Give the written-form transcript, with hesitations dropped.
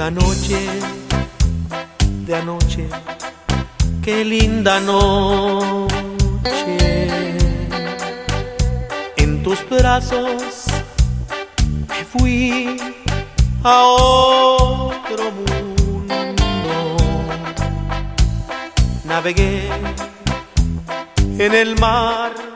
la noche de anoche, qué linda noche. En tus brazos me fui a otro mundo. Navegué en el mar